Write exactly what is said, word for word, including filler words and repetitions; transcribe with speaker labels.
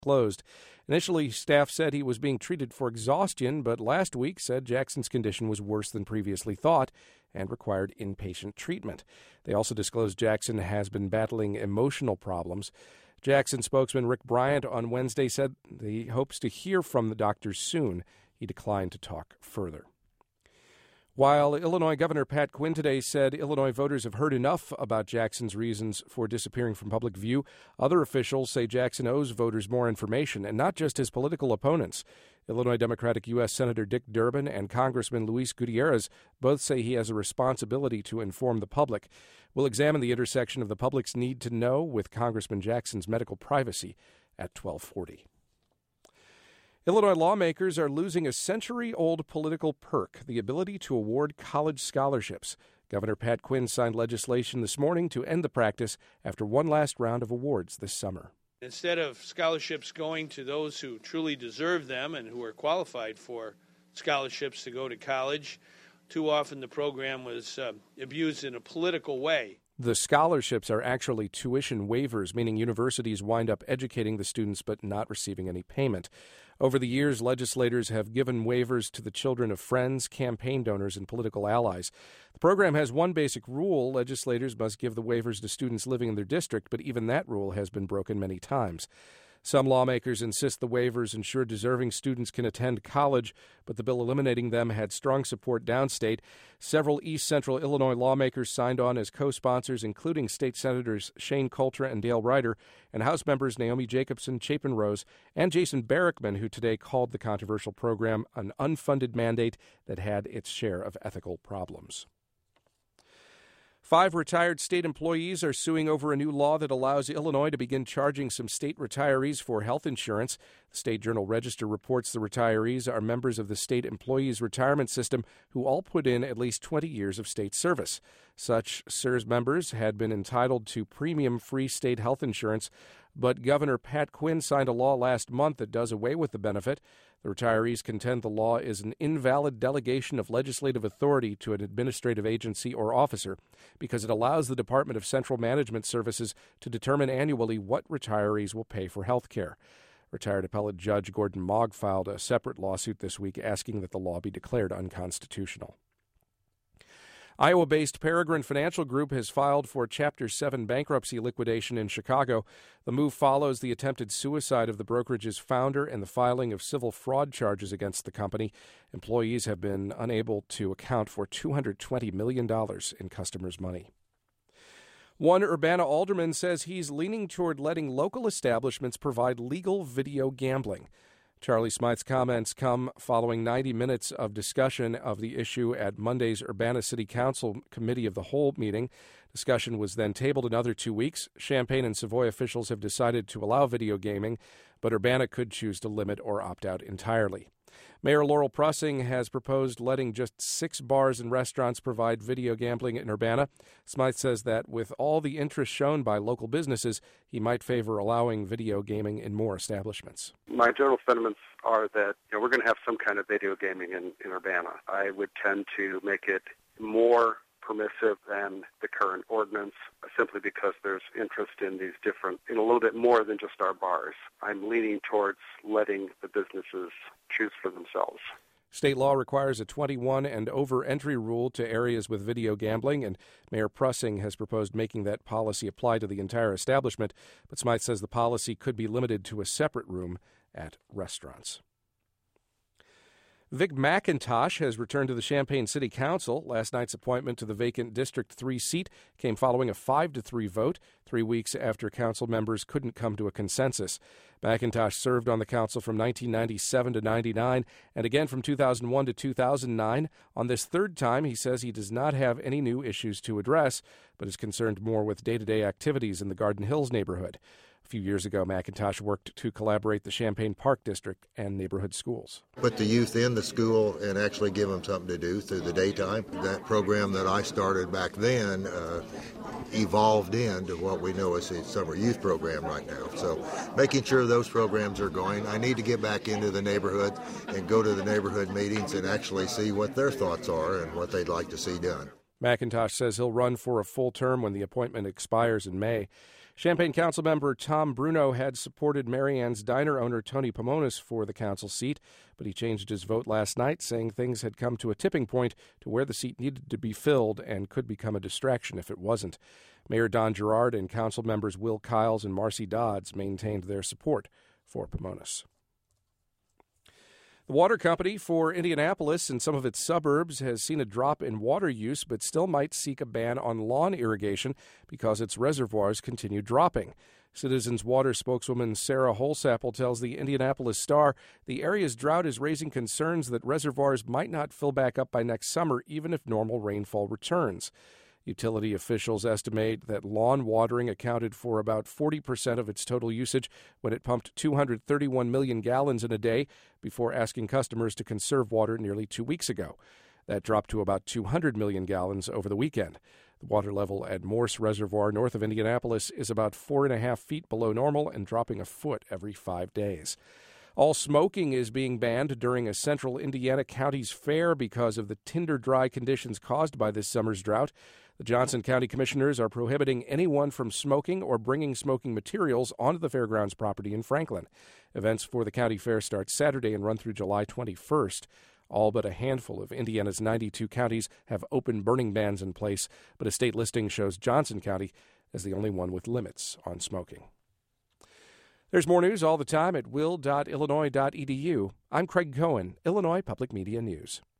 Speaker 1: closed. Initially, staff said he was being treated for exhaustion, but last week said Jackson's condition was worse than previously thought and required inpatient treatment. They also disclosed Jackson has been battling emotional problems. Jackson spokesman Rick Bryant on Wednesday said he hopes to hear from the doctors soon. He declined to talk further. While Illinois Governor Pat Quinn today said Illinois voters have heard enough about Jackson's reasons for disappearing from public view, other officials say Jackson owes voters more information, and not just his political opponents. Illinois Democratic U S Senator Dick Durbin and Congressman Luis Gutierrez both say he has a responsibility to inform the public. We'll examine the intersection of the public's need to know with Congressman Jackson's medical privacy at twelve forty. Illinois lawmakers are losing a century-old political perk, the ability to award college scholarships. Governor Pat Quinn signed legislation this morning to end the practice after one last round of awards this summer.
Speaker 2: Instead of scholarships going to those who truly deserve them and who are qualified for scholarships to go to college, too often the program was uh, abused in a political way.
Speaker 1: The scholarships are actually tuition waivers, meaning universities wind up educating the students but not receiving any payment. Over the years, legislators have given waivers to the children of friends, campaign donors, and political allies. The program has one basic rule: legislators must give the waivers to students living in their district, but even that rule has been broken many times. Some lawmakers insist the waivers ensure deserving students can attend college, but the bill eliminating them had strong support downstate. Several East Central Illinois lawmakers signed on as co-sponsors, including State Senators Shane Coulter and Dale Ryder, and House members Naomi Jacobson, Chapin Rose, and Jason Barrickman, who today called the controversial program an unfunded mandate that had its share of ethical problems. Five retired state employees are suing over a new law that allows Illinois to begin charging some state retirees for health insurance. The State Journal-Register reports the retirees are members of the state employees' retirement system who all put in at least twenty years of state service. Such S E R S members had been entitled to premium-free state health insurance, but Governor Pat Quinn signed a law last month that does away with the benefit. The retirees contend the law is an invalid delegation of legislative authority to an administrative agency or officer because it allows the Department of Central Management Services to determine annually what retirees will pay for health care. Retired appellate judge Gordon Mogg filed a separate lawsuit this week asking that the law be declared unconstitutional. Iowa-based Peregrine Financial Group has filed for Chapter seven bankruptcy liquidation in Chicago. The move follows the attempted suicide of the brokerage's founder and the filing of civil fraud charges against the company. Employees have been unable to account for two hundred twenty million dollars in customers' money. One Urbana alderman says he's leaning toward letting local establishments provide legal video gambling. Charlie Smythe's comments come following ninety minutes of discussion of the issue at Monday's Urbana City Council Committee of the Whole meeting. Discussion was then tabled another two weeks. Champaign and Savoy officials have decided to allow video gaming, but Urbana could choose to limit or opt out entirely. Mayor Laurel Prussing has proposed letting just six bars and restaurants provide video gambling in Urbana. Smythe says that with all the interest shown by local businesses, he might favor allowing video gaming in more establishments.
Speaker 3: My general sentiments are that you know, we're going to have some kind of video gaming in, in Urbana. I would tend to make it more permissive than the current ordinance, simply because there's interest in these different, in a little bit more than just our bars. I'm leaning towards letting the businesses choose for themselves.
Speaker 1: State law requires a twenty-one and over entry rule to areas with video gambling, and Mayor Prussing has proposed making that policy apply to the entire establishment, but Smythe says the policy could be limited to a separate room at restaurants. Vic McIntosh has returned to the Champaign City Council. Last night's appointment to the vacant District three seat came following a five to three vote, three weeks after council members couldn't come to a consensus. McIntosh served on the council from nineteen ninety-seven to ninety-nine and again from two thousand one to two thousand nine. On this third time, he says he does not have any new issues to address, but is concerned more with day-to-day activities in the Garden Hills neighborhood. A few years ago, McIntosh worked to collaborate the Champaign Park District and neighborhood schools.
Speaker 4: Put the youth in the school and actually give them something to do through the daytime. That program that I started back then uh, evolved into what we know as the summer youth program right now. So making sure those programs are going. I need to get back into the neighborhood and go to the neighborhood meetings and actually see what their thoughts are and what they'd like to see done.
Speaker 1: McIntosh says he'll run for a full term when the appointment expires in May. Champaign Councilmember Tom Bruno had supported Marianne's diner owner Tony Pomonis for the council seat, but he changed his vote last night, saying things had come to a tipping point to where the seat needed to be filled and could become a distraction if it wasn't. Mayor Don Gerard and council members Will Kiles and Marcy Dodds maintained their support for Pomonis. The water company for Indianapolis and some of its suburbs has seen a drop in water use, but still might seek a ban on lawn irrigation because its reservoirs continue dropping. Citizens Water spokeswoman Sarah Holsapple tells the Indianapolis Star the area's drought is raising concerns that reservoirs might not fill back up by next summer, even if normal rainfall returns. Utility officials estimate that lawn watering accounted for about forty percent of its total usage when it pumped two hundred thirty-one million gallons in a day before asking customers to conserve water nearly two weeks ago. That dropped to about two hundred million gallons over the weekend. The water level at Morse Reservoir north of Indianapolis is about four and a half feet below normal and dropping a foot every five days. All smoking is being banned during a central Indiana county's fair because of the tinder-dry conditions caused by this summer's drought. The Johnson County Commissioners are prohibiting anyone from smoking or bringing smoking materials onto the fairgrounds property in Franklin. Events for the county fair start Saturday and run through July twenty-first. All but a handful of Indiana's ninety-two counties have open burning bans in place, but a state listing shows Johnson County as the only one with limits on smoking. There's more news all the time at will dot illinois dot e d u. I'm Craig Cohen, Illinois Public Media News.